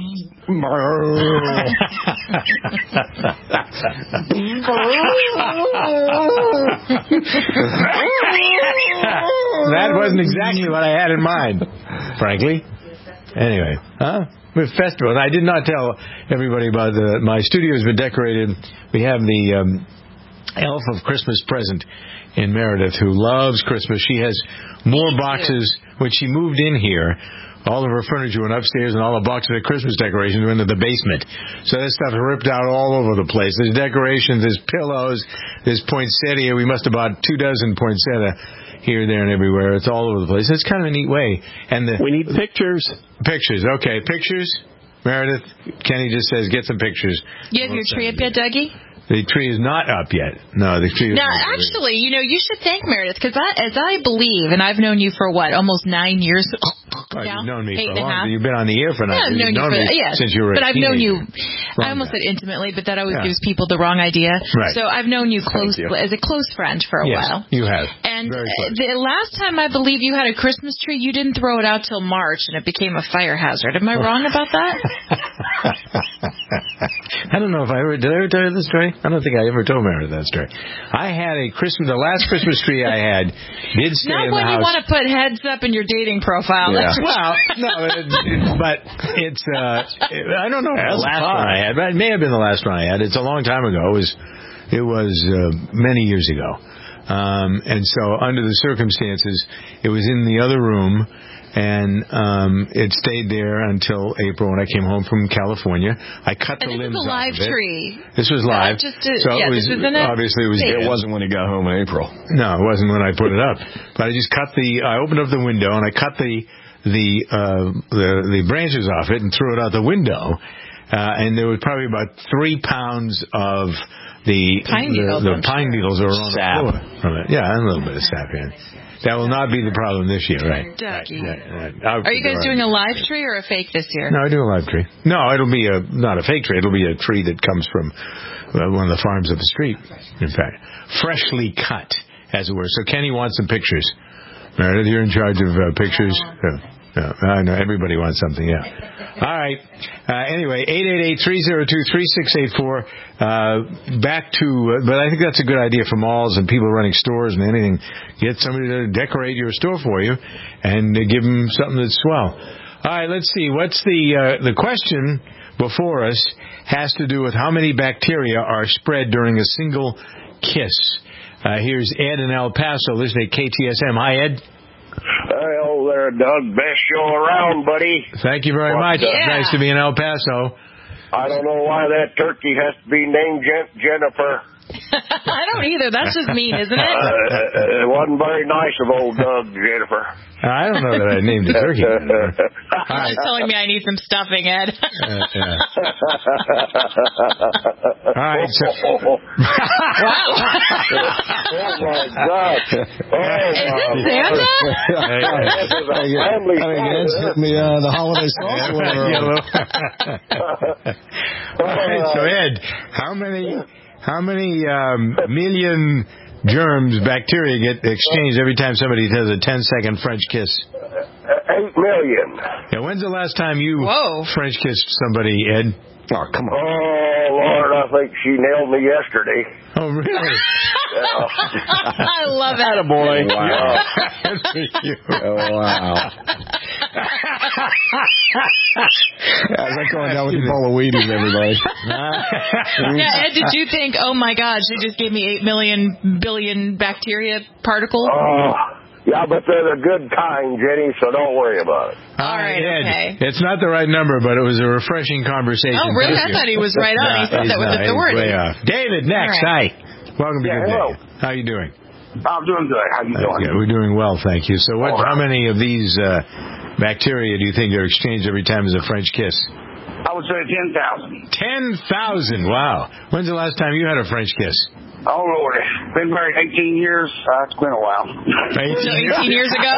That wasn't exactly what I had in mind, frankly. Anyway, huh? With festivals, I did not tell everybody about the. My studio has been decorated. We have the um, elf of Christmas present in Meredith, who loves Christmas. She has more boxes. When she moved in here, all of her furniture went upstairs, and all the boxes of Christmas decorations went into the basement. So that stuff ripped out all over the place. There's decorations, there's pillows, there's poinsettia. We must have bought two dozen poinsettia here, there, and everywhere. It's all over the place. It's kind of a neat way. And the, we need pictures. Pictures. Okay, pictures. Meredith, Kenny just says, get some pictures. You have your tree up yet, Dougie? The tree is not up yet. No, the tree is now, not actually, you know, you should thank Meredith, because as I believe, and I've known you for, what, almost nine years Oh, now? You've known me Eight for a and a long half. time. You've been on the air for nine yeah, I've years. known You've you known for, me yes. since you were a But I've known you, Wrong I almost guy. said intimately, but that always Yeah. gives people the wrong idea. Right. So I've known you close you. as a close friend for a yes, while. you have. And Very close. the last time I believe you had a Christmas tree, you didn't throw it out till March, and it became a fire hazard. Am I wrong about that? I don't know if I ever did. I ever tell you this story? I don't think I ever told Meredith that story. I had a Christmas. The last Christmas tree I had did stay Not in the when house. you want to put heads up in your dating profile. Yeah. That's Well, no, it, it, but it's. Uh, it, I don't know if it was the last one I had, but it may have been the last one I had. It's a long time ago. It was. It was uh, many years ago, um, and so under the circumstances, it was in the other room. And um, it stayed there until April when I came home from California. I cut and the limbs off of it. This is a live tree. This was live. Uh, just to, so yeah, it was, this was in a obviously it was. It wasn't when he got home in April. No, it wasn't when I put it up. But I just cut the. I opened up the window and I cut the the uh, the, the branches off it and threw it out the window. Uh, and there was probably about three pounds of the pine the, needles, the pine needles are on sap the floor from it. Yeah, and a little bit of sap in. That will not be the problem this year, right? Dougie. Right, right, right. Are you guys doing a live tree or a fake this year? No, I do a live tree. No, it'll be a not a fake tree. It'll be a tree that comes from uh, one of the farms up the street. In fact, freshly cut, as it were. So Kenny wants some pictures. Meredith, you're in charge of uh, pictures. Yeah. Yeah, I know everybody wants something. Yeah. All right. Uh, anyway, eight eight eight, three oh two, three six eight four. Uh, back to, uh, but I think that's a good idea for malls and people running stores and anything. Get somebody to decorate your store for you and uh, give them something that's swell. All right. Let's see. What's the uh, the question before us has to do with how many bacteria are spread during a single kiss. Uh, here's Ed in El Paso listening to K T S M. Hi, Ed. Hello there, Doug. Best show around, buddy. Thank you very much. Yeah. It's nice to be in El Paso. I don't know why that turkey has to be named Jen- Jennifer. I don't either. That's just mean, isn't it? Uh, it wasn't very nice of old Doug, Jennifer. I don't know that I named the turkey. He's telling me I need some stuffing, Ed. uh, yeah. All right. So. Wow. Oh, my God. Oh, is this Santa? This is a family I mean, Ed's hit me uh, the holiday sauce. All right, so, Ed, how many... How many um, million germs, bacteria get exchanged every time somebody does a ten-second French kiss? Eight million. Yeah, when's the last time you Whoa. French kissed somebody, Ed? Oh, come on. Oh, Lord, I think she nailed me yesterday. Oh, really? I love it. Attaboy. Wow. Oh, wow. How's that going down with your bowl of Wheaties, everybody? Yeah, Ed, did you think, oh, my God, she just gave me eight million billion bacteria particles? Oh, yeah, but they're the good kind, Jenny, so don't worry about it. All right, Ed, okay. it's not the right number, but it was a refreshing conversation. Oh, really? I thought he was right on. He said that with authority. Way off. David, next. Right. Hi. Welcome to Yeah, Good hello. Day. How are you doing? I'm doing good. How you doing? Yeah, we're doing well, thank you. So what? All right. How many of these uh, bacteria do you think are exchanged every time there's a French kiss? I would say ten thousand. ten thousand, wow. When's the last time you had a French kiss? Oh, Lord. Been married eighteen years. Uh, it's been a while. eighteen, So eighteen years ago?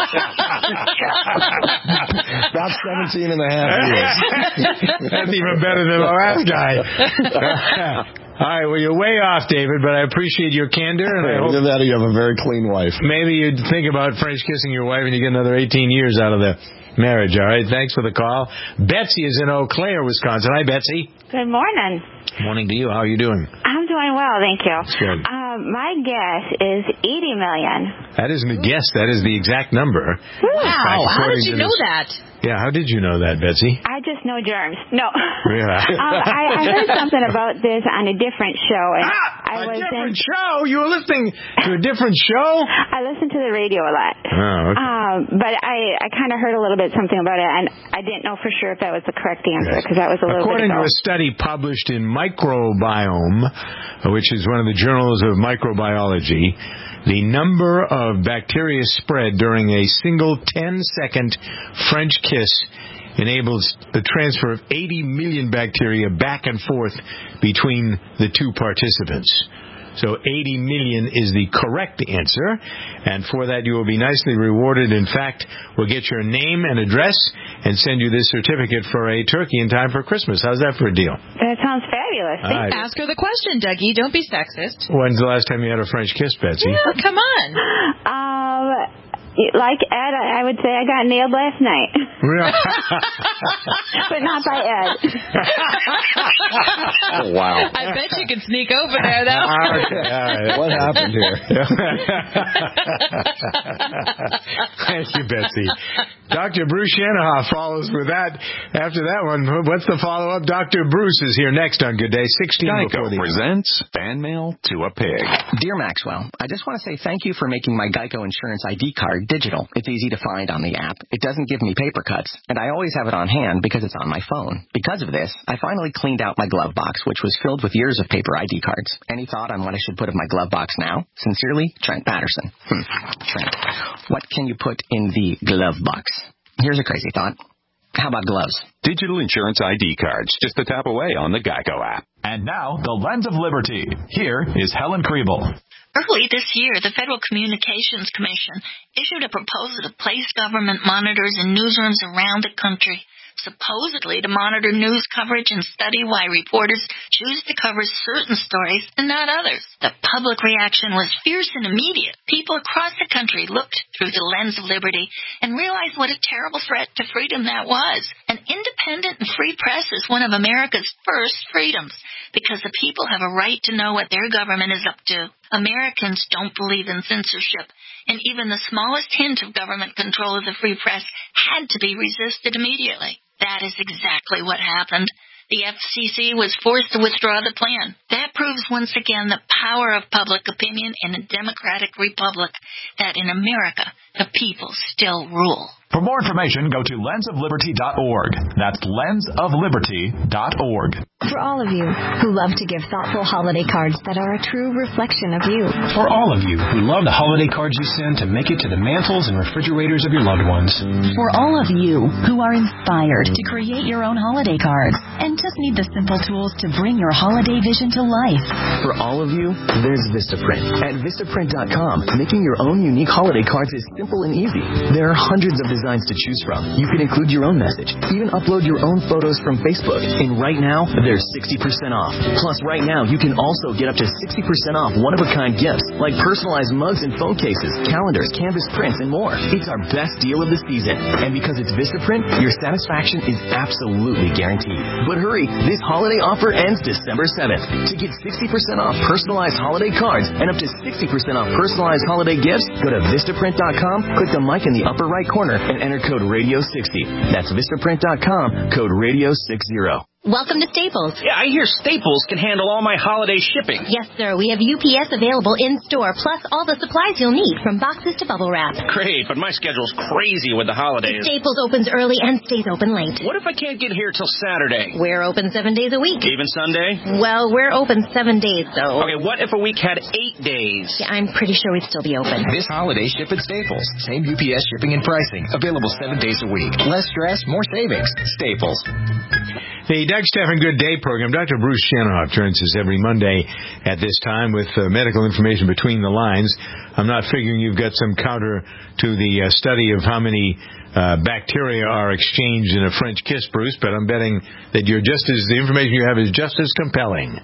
About seventeen and a half years. That's even better than the last guy. All right, well, you're way off, David, but I appreciate your candor. And I hope Either that or you have a very clean wife. maybe you'd think about French kissing your wife and you get another eighteen years out of the marriage, all right? Thanks for the call. Betsy is in Eau Claire, Wisconsin. Hi, Betsy. Good morning. Morning to you. How are you doing? I'm doing well, thank you. That's good. Um, my guess is eighty million. That isn't a guess. That is the exact number. Wow. How did according you to know this- that? Yeah, how did you know that, Betsy? I just know germs. No. Yeah. um, I, I heard something about this on a different show. And Ah, I a was different in, show? You were listening to a different show? I listen to the radio a lot. Oh, okay. Um, but I, I kind of heard a little bit something about it, and I didn't know for sure if that was the correct answer, because that was a little According bit ago. to a study published in Microbiome, which is one of the journals of microbiology, the number of bacteria spread during a single ten-second French kiss enables the transfer of eighty million bacteria back and forth between the two participants. So eighty million is the correct answer, and for that you will be nicely rewarded. In fact, we'll get your name and address and send you this certificate for a turkey in time for Christmas. How's that for a deal? That sounds fabulous. All right. Ask her the question, Dougie. Don't be sexist. When's the last time you had a French kiss, Betsy? Yeah, come on. Um, like Ed, I would say I got nailed last night. But not by Ed. Oh, wow. I bet you could sneak over there, though. Okay, all right. What happened here? Thank you, Betsy. Doctor Bruce Shanahan follows with that. After that one, what's the follow-up? Doctor Bruce is here next on Good Day. sixteen Geico the presents Fan Mail to a Pig. Dear Maxwell, I just want to say thank you for making my Geico Insurance I D card digital. It's easy to find on the app. It doesn't give me paper cuts, and I always have it on hand because it's on my phone. Because of this, I finally cleaned out my glove box, which was filled with years of paper I D cards. Any thought on what I should put in my glove box now? Sincerely, Trent Patterson. Hmm. Trent, what can you put in the glove box? Here's a crazy thought. How about gloves? Digital insurance I D cards, just a tap away on the Geico app. And now, the Lens of Liberty. Here is Helen Kriebel. Early this year, the Federal Communications Commission issued a proposal to place government monitors in newsrooms around the country, supposedly to monitor news coverage and study why reporters choose to cover certain stories and not others. The public reaction was fierce and immediate. People across the country looked through the lens of liberty and realized what a terrible threat to freedom that was. An independent and free press is one of America's first freedoms because the people have a right to know what their government is up to. Americans don't believe in censorship, and even the smallest hint of government control of the free press had to be resisted immediately. That is exactly what happened. The F C C was forced to withdraw the plan. That proves once again the power of public opinion in a democratic republic, that in America, the people still rule. For more information, go to lens of liberty dot org. That's lens of liberty dot org. For all of you who love to give thoughtful holiday cards that are a true reflection of you. For all of you who love the holiday cards you send to make it to the mantles and refrigerators of your loved ones. For all of you who are inspired to create your own holiday cards and just need the simple tools to bring your holiday vision to life. For all of you, there's Vistaprint. At Vistaprint dot com, making your own unique holiday cards is simple and easy. There are hundreds of designs to choose from. You can include your own message, even upload your own photos from Facebook. And right now, there's sixty percent off. Plus, right now, you can also get up to sixty percent off one-of-a-kind gifts, like personalized mugs and phone cases, calendars, canvas prints, and more. It's our best deal of the season. And because it's Vistaprint, your satisfaction is absolutely guaranteed. But hurry, this holiday offer ends December seventh. To get sixty percent off personalized holiday cards and up to sixty percent off personalized holiday gifts, go to Vistaprint dot com, click the mic in the upper right corner, and enter code radio sixty. That's Vistaprint dot com, code radio sixty. Welcome to Staples. Yeah, I hear Staples can handle all my holiday shipping. Yes, sir. We have U P S available in-store, plus all the supplies you'll need, from boxes to bubble wrap. Great, but my schedule's crazy with the holidays. Staples opens early and stays open late. What if I can't get here till Saturday? We're open seven days a week. Even Sunday? Well, we're open seven days, though. Okay, what if a week had eight days? Yeah, I'm pretty sure we'd still be open. This holiday, ship at Staples. Same U P S shipping and pricing. Available seven days a week. Less stress, more savings. Staples. The Doug Stephan Good Day program. Doctor Bruce Shanoff joins us every Monday at this time with uh, medical information between the lines. I'm not figuring you've got some counter to the uh, study of how many uh, bacteria are exchanged in a French kiss, Bruce, but I'm betting that you're just as the information you have is just as compelling.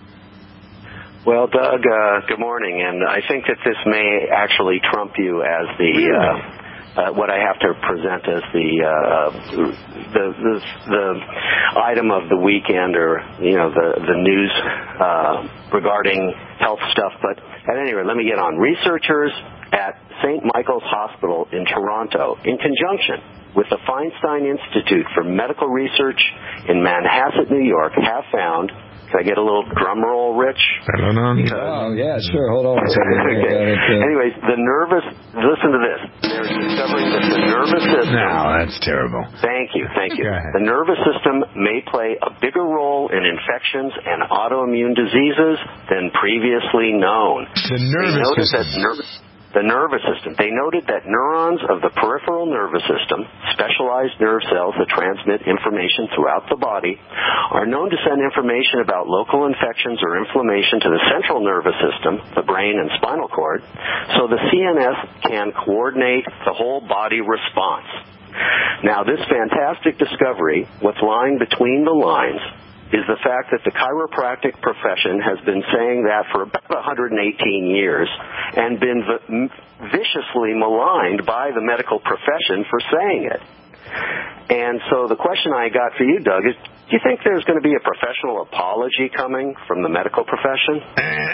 Well, Doug, uh, good morning, and I think that this may actually trump you as the uh, uh, what I have to present as the uh, the, the the item of the weekend, or you know the the news uh, regarding health stuff. But at any rate, let me get on. Researchers at Saint Michael's Hospital in Toronto, in conjunction with the Feinstein Institute for Medical Research in Manhasset, New York, have found. Can I get a little drum roll, Rich? I don't know. Oh, yeah, sure. Hold on a second. Okay. Anyways, the nervous, listen to this. They're discovering that the nervous system... No, that's terrible. Thank you, thank you. The nervous system may play a bigger role in infections and autoimmune diseases than previously known. The nervous system. That nervous... The nervous system. They noted that neurons of the peripheral nervous system, specialized nerve cells that transmit information throughout the body, are known to send information about local infections or inflammation to the central nervous system, the brain and spinal cord, so the C N S can coordinate the whole body response. Now, this fantastic discovery, what's lying between the lines, is the fact that the chiropractic profession has been saying that for about one hundred eighteen years and been v- viciously maligned by the medical profession for saying it. And so the question I got for you, Doug, is do you think there's going to be a professional apology coming from the medical profession?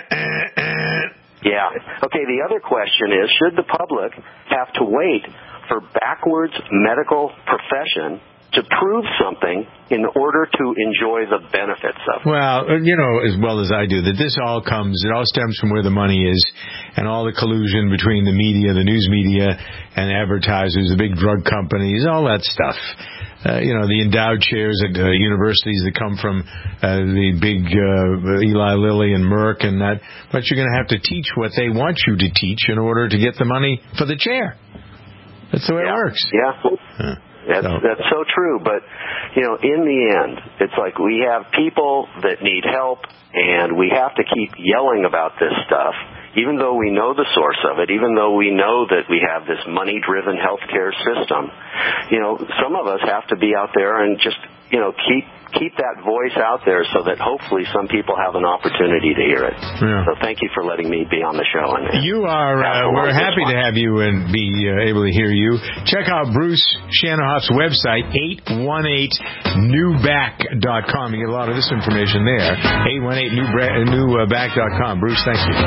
Yeah. Okay, the other question is, should the public have to wait for backwards medical profession to prove something in order to enjoy the benefits of it? Well, you know as well as I do that this all comes, it all stems from where the money is and all the collusion between the media, the news media, and advertisers, the big drug companies, all that stuff. Uh, you know, the endowed chairs at uh, universities that come from uh, the big uh, Eli Lilly and Merck and that. But you're going to have to teach what they want you to teach in order to get the money for the chair. That's the way yeah. it works. Yeah. Huh. That's So. that's so true. But you know, in the end, it's like we have people that need help, and we have to keep yelling about this stuff, even though we know the source of it, even though we know that we have this money-driven healthcare system. You know, some of us have to be out there and just, you know, keep keep that voice out there so that hopefully some people have an opportunity to hear it. Yeah. So thank you for letting me be on the show. And you are, uh, we're happy to have you and be uh, able to hear you. Check out Bruce Shanohoff's website, eight one eight new back dot com. You get a lot of this information there. eight one eight new back dot com. Bruce, thank you.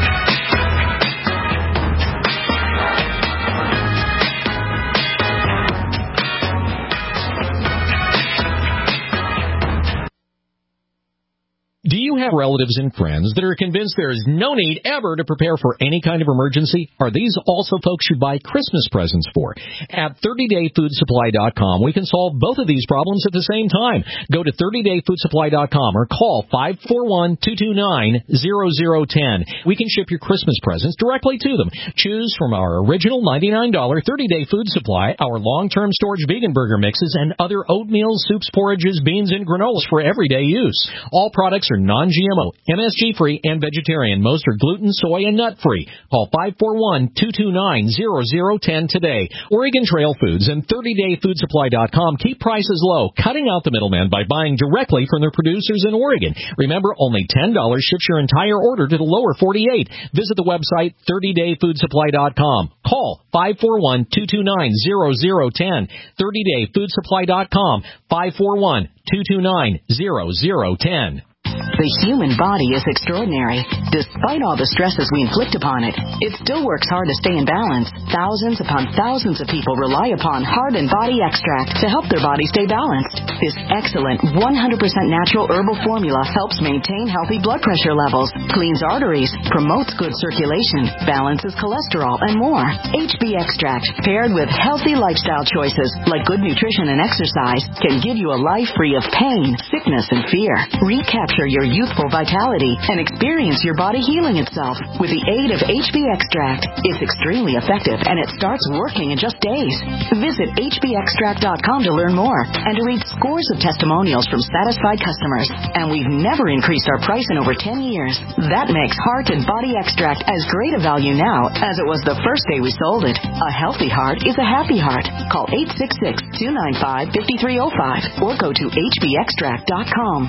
Do you have relatives and friends that are convinced there is no need ever to prepare for any kind of emergency? Are these also folks you buy Christmas presents for? At thirty day food supply dot com, we can solve both of these problems at the same time. Go to thirty day food supply dot com or call five four one, two two nine, zero zero one zero. We can ship your Christmas presents directly to them. Choose from our original ninety-nine dollars thirty day food supply, our long-term storage vegan burger mixes, and other oatmeal, soups, porridges, beans, and granolas for everyday use. All products are non G M O, M S G-free, and vegetarian. Most are gluten, soy, and nut-free. Call five four one, two two nine, zero zero one zero today. Oregon Trail Foods and thirty day food supply dot com keep prices low, cutting out the middleman by buying directly from their producers in Oregon. Remember, only ten dollars ships your entire order to the lower forty-eight. Visit the website thirty day food supply dot com. Call five four one, two two nine, zero zero one zero. thirty day food supply dot com. five four one, two two nine, zero zero one zero. The human body is extraordinary. Despite all the stresses we inflict upon it, it still works hard to stay in balance. Thousands upon thousands of people rely upon Heart and Body Extract to help their body stay balanced. This excellent one hundred percent natural herbal formula helps maintain healthy blood pressure levels, cleans arteries, promotes good circulation, balances cholesterol, and more. H B Extract, paired with healthy lifestyle choices like good nutrition and exercise, can give you a life free of pain, sickness, and fear. Recapture your youthful vitality and experience your body healing itself with the aid of H B Extract. It's extremely effective and it starts working in just days. Visit H B extract dot com to learn more and to read scores of testimonials from satisfied customers. And we've never increased our price in over ten years. That makes Heart and Body Extract as great a value now as it was the first day we sold it. A healthy heart is a happy heart. Call eight six six, two nine five, five three zero five or go to H B extract dot com.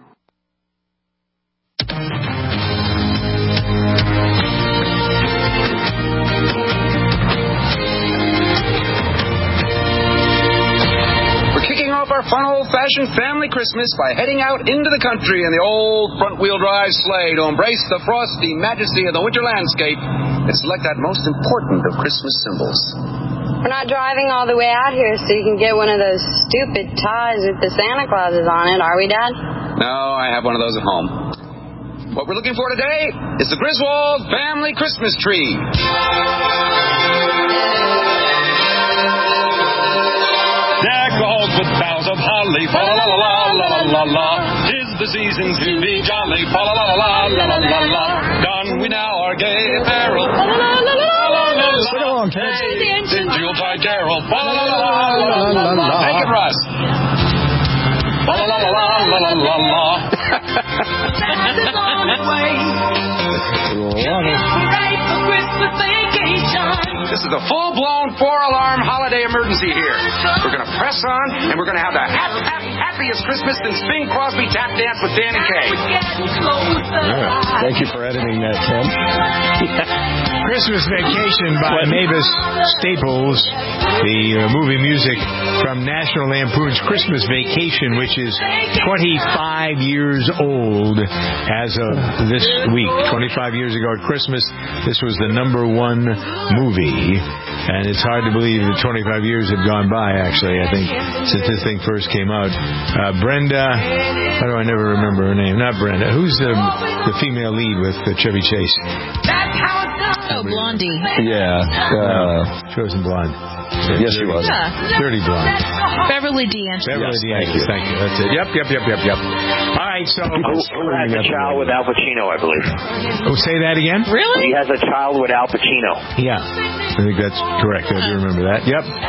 We're kicking off our fun old-fashioned family Christmas by heading out into the country in the old front-wheel drive sleigh to embrace the frosty majesty of the winter landscape and select that most important of Christmas symbols. We're not driving all the way out here so you can get one of those stupid ties with the Santa Clauses on it, are we, Dad? No, I have one of those at home. What we're looking for today is the Griswold Family Christmas Tree. Decked with boughs of holly, fa la la la la la la la. Tis the season to be jolly, fa la la la la la la la. Don we now our gay apparel, fa la la la la la la. Sing along, kids. In Yuletide carol, fa la la la la la la la. Make it, Russ. Fa la la la la la la la. This is a full-blown four-alarm holiday emergency here. We're going to press on, and we're going to have the hap, hap, happiest Christmas since Bing Crosby tap dance with Danny Kaye. Yeah. Thank you for editing that, Tim. Christmas Vacation by Mavis Staples, the uh, movie music from National Lampoon's Christmas Vacation, which is twenty-five years old as of this week. twenty-five years ago at Christmas, this was the number one movie, and it's hard to believe that twenty-five years have gone by, actually, I think, since this thing first came out. Uh, Brenda, how do I never remember her name? Not Brenda. Who's the, the female lead with uh, Chevy Chase? Oh, Blondie. Yeah. Uh, she wasn't blonde. Yes, she was. Yeah. Dirty blonde. Beverly D'Angelo. Beverly yes, D'Angelo. Thank you. That's it. Yep, yep, yep, yep, yep. All right, so... Who has a child with Al Pacino, I believe. Oh, say that again? Really? He has a child with Al Pacino. Yeah. I think that's correct. I do remember that. Yep.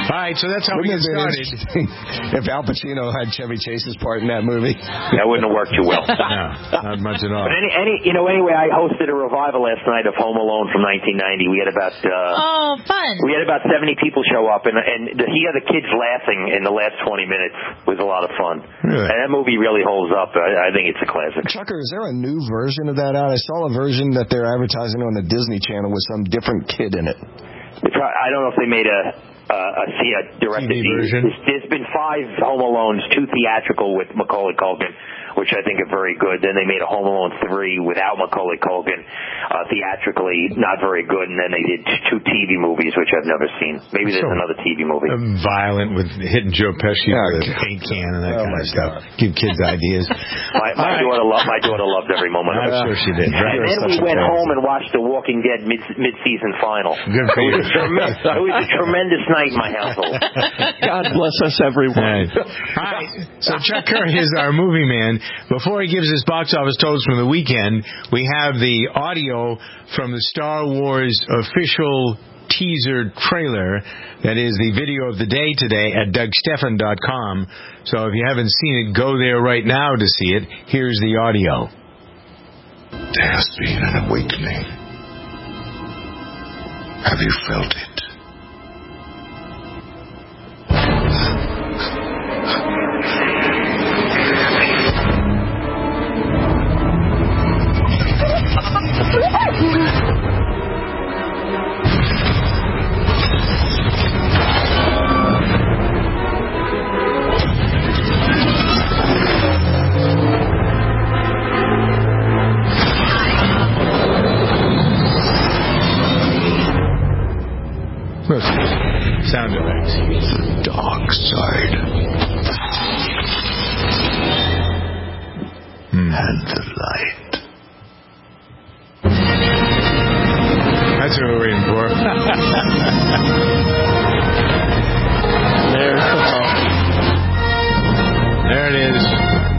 All right, so that's how we get started. If Al Pacino had Chevy Chase's part in that movie, that wouldn't have worked too well. No, not much at all. But any, any, you know, anyway, I hosted a revival last night of Home Alone from nineteen ninety. We had about uh, oh, fun. We had about seventy people show up, and and the, he had the kids laughing in the last twenty minutes. It was a lot of fun. Really? And that movie really holds up. I, I think it's a classic. Chucker, is there a new version of that out? I saw a version that they're advertising on the Disney Channel with some different kid in it. I don't know if they made a uh, a, a directed T V version. There's, there's been five Home Alones, two theatrical with Macaulay Culkin, which I think are very good. Then they made a Home Alone three without Macaulay Culkin, uh, theatrically not very good. And then they did two T V movies, which I've never seen. Maybe there's So, another T V movie. Um, violent with hitting Joe Pesci with a paint can and that Oh, kind my of stuff. Give kids ideas. My, my daughter loved. My daughter loved every moment of it. I'm sure she did. And then we went home and watched the Walking Dead mid mid-season final. Good for it, you. was a tremendous, it was a tremendous night in my household. God bless us, everyone. All right. All right. So Chuck Curry is our movie man. Before he gives his box office totals from the weekend, we have the audio from the Star Wars official teaser trailer. That is the video of the day today at Doug Stephan dot com. So if you haven't seen it, go there right now to see it. Here's the audio. There has been an awakening. Have you felt it? Sound effects. The dark side. Hmm. And the light. That's what we're waiting for. There. There it is.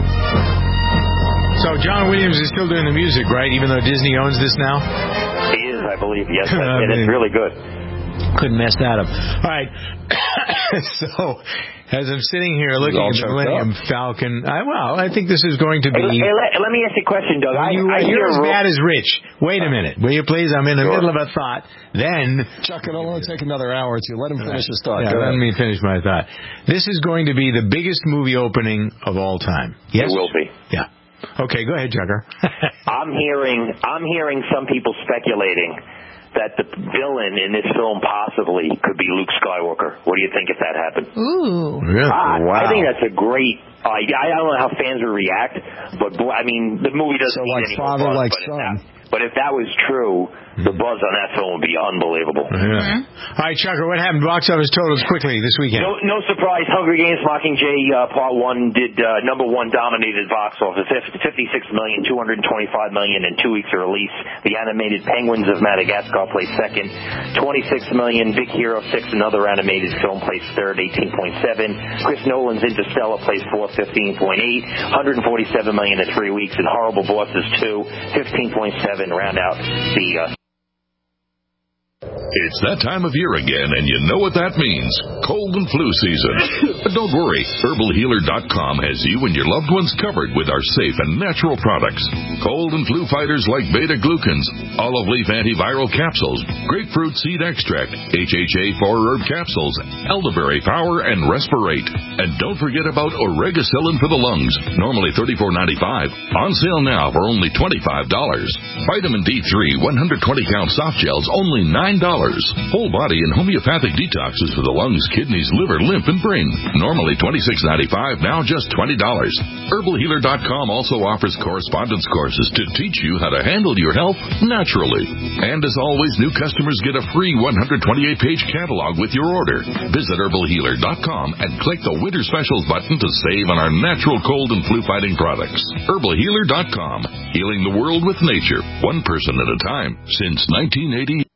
So John Williams is still doing the music, right? Even though Disney owns this now? He is, I believe. Yes, and it's really good. Couldn't mess that up. All right. So, as I'm sitting here looking at the Millennium Falcon, I, well, I think this is going to be... Hey, hey, let, let me ask you a question, Doug. I, you, I you're hear as bad as Rich. Wait a minute. Will you please? I'm in the Sure. middle of a thought. Then... Chuck, it'll only take another hour or two. Let him finish his thought. Yeah, Go let ahead. me finish my thought. This is going to be the biggest movie opening of all time. Yes? It will be. Yeah. Okay, go ahead, Chucker. I'm hearing, I'm hearing some people speculating that the villain in this film possibly could be Luke Skywalker. What do you think if that happened? Ooh. Really? I, Wow. I think that's a great idea. I don't know how fans will react, but boy, I mean, the movie doesn't So need like any more father, buzz, like but if son. that- But if that was true, the buzz on that film would be unbelievable. Yeah. All right, Chucker, what happened? Box office totals quickly this weekend. No, no surprise. Hunger Games Mockingjay uh, Part One did uh, number one dominated box office, fifty-six million, two hundred twenty-five million in two weeks of release. The animated Penguins of Madagascar placed second, twenty-six million. Big Hero Six, another animated film, placed third, eighteen point seven. Chris Nolan's Interstellar placed fourth, fifteen point eight. one hundred forty-seven million in three weeks, and Horrible Bosses Two, fifteen point seven. Round out the. Uh, It's that time of year again, and you know what that means. Cold and flu season. But don't worry, herbal healer dot com has you and your loved ones covered with our safe and natural products. Cold and flu fighters like beta-glucans, olive leaf antiviral capsules, grapefruit seed extract, H H A four herb capsules, elderberry power, and respirate. And don't forget about Oregacillin for the lungs, normally thirty-four ninety-five, on sale now for only twenty-five dollars. Vitamin D three one hundred twenty count soft gels, only nine dollars. Whole body and homeopathic detoxes for the lungs, kidneys, liver, lymph, and brain. Normally twenty-six ninety-five, now just twenty dollars. herbal healer dot com also offers correspondence courses to teach you how to handle your health naturally. And as always, new customers get a free one hundred twenty-eight page catalog with your order. Visit herbal healer dot com and click the Winter Specials button to save on our natural cold and flu fighting products. herbal healer dot com, healing the world with nature, one person at a time, since nineteen eighty.